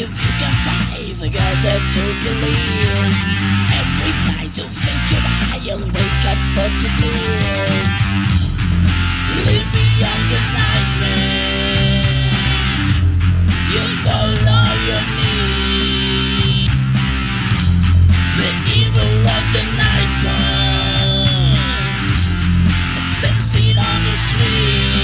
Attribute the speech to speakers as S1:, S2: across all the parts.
S1: if you can find the girl that to believe. Every night you think you die and wake up for to sleep. Live beyond the nightmare. You fall on your knees. The evil of the nightfall is dancing on the street.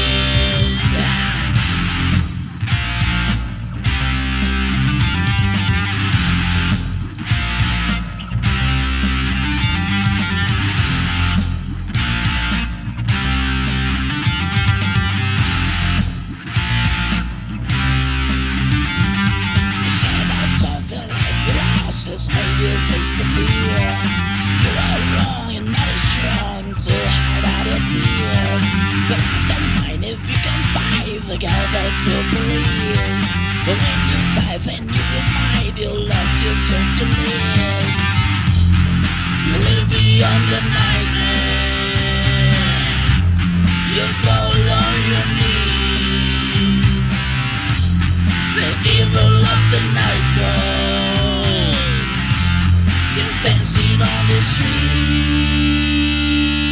S1: Has made you face the fear. You are wrong and not as strong to hide out your tears. But I don't mind if you can find the girl that to believe. But when you die then you will mind you lost your chance to live. You live beyond the nightmare. You fall on your knees. The evil of the nightfall is dancing on the street.